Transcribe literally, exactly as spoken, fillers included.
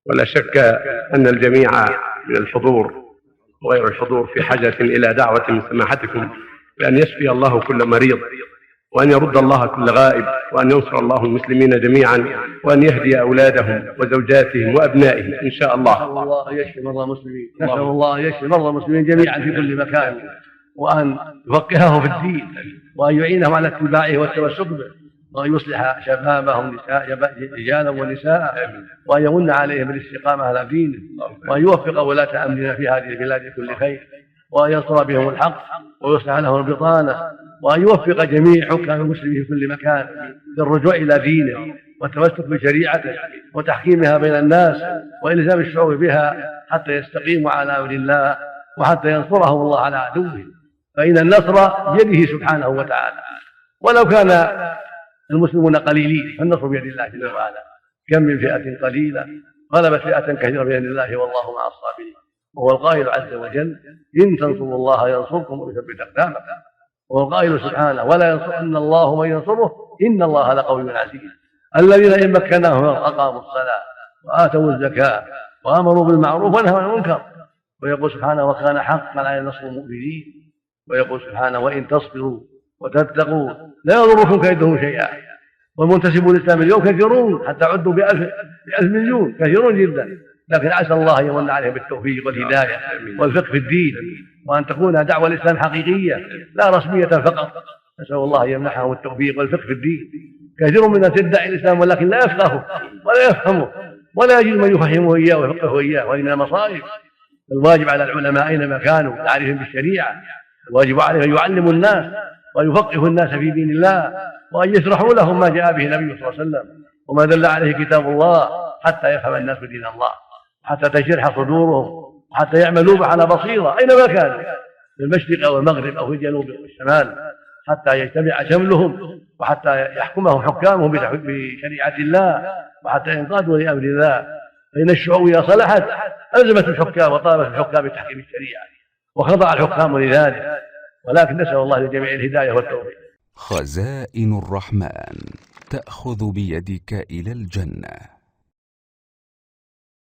ولا شك أن الجميع من الحضور وغير الحضور في حاجة إلى دعوة من سماحتكم بأن يشفي الله كل مريض، وأن يرد الله كل غائب، وأن ينصر الله المسلمين جميعا، وأن يهدي أولادهم وزوجاتهم وأبنائهم إن شاء الله. نسأل الله أن يشفي مرضى المسلمين، نسأل الله أن يشفي مرضى المسلمين جميعا في كل مكان، وأن يفقههم في الدين، وأن يعينهم على اتباعه والتمسك به، وأن يصلح شبابهم رجالا ونساء، وأن يمن عليهم بالاستقامة على دينه، وأن يوفق ولاة أمرنا في هذه البلاد لكل خير، وأن ينصر بهم الحق ويصلح لهم البطانة، وأن يوفق جميع حكام المسلمين في كل مكان للرجوع إلى دينه والتمسك بشريعته وتحكيمها بين الناس وإلزام الشعوب بها حتى يستقيموا على أمر الله وحتى ينصرهم الله على عدوهم، فإن النصر بيده سبحانه وتعالى، ولو كان المسلمون قليلين فالنصر بيد الله جل وعلا. كم من فئة قليلة غلبت فئة كثيرة بإذن الله والله مع الصابرين. وهو القائل عز وجل: إن تنصروا الله ينصركم ويثبت أقدامكم. وهو القائل سبحانه: ولا ينصرن الله من ينصره إن الله لقوي عزيز. الذين إن مكناهم أقاموا الصلاة وآتوا الزكاة وآمروا بالمعروف ونهوا عن المنكر. ويقول سبحانه: وكان حقا على نصر المؤمنين. ويقول سبحانه: وإن تصبروا وتتقوا لا يضركم كيدهم شيئا. والمنتسبون للإسلام اليوم كثيرون، حتى عدوا بألف, بألف مليون، كثيرون جدا، لكن عسى الله أن يمن عليهم بالتوفيق والهداية والفقه في الدين، وأن تكون دعوة الإسلام حقيقية لا رسمية فقط. نسأل الله أن يمنحهم التوفيق والفقه في الدين. كثير من الناس يدعي الإسلام ولكن لا يفقهه ولا يفهمه ولا يجد من يفهمه إياه ويفقهه إياه، وهذه من المصائب. الواجب على العلماء أينما كانوا تعريفهم بالشريعة، الواجب عليهم أن يعلموا الناس ويفقهوا الناس في دين الله، وأن يشرحوا لهم ما جاء به النبي صلى الله عليه وسلم وما دل عليه كتاب الله، حتى يفهم الناس دين الله، حتى تشرح صدورهم، وحتى يعملوا به على بصيرة أينما كانوا، في المشرق أو المغرب أو في الجنوب أو الشمال، حتى يجتمع شملهم، وحتى يحكمهم حكامهم بشريعة الله، وحتى ينقادوا لأمر الله. فإن الشعوب إذا صلحت ألزمت الحكام وطالبت الحكام بتحكيم الشريعة، وخضع الحكام لذلك. ولكن نسأل الله للجميع الهداية والتوفيق. خزائن الرحمن تأخذ بيدك إلى الجنة.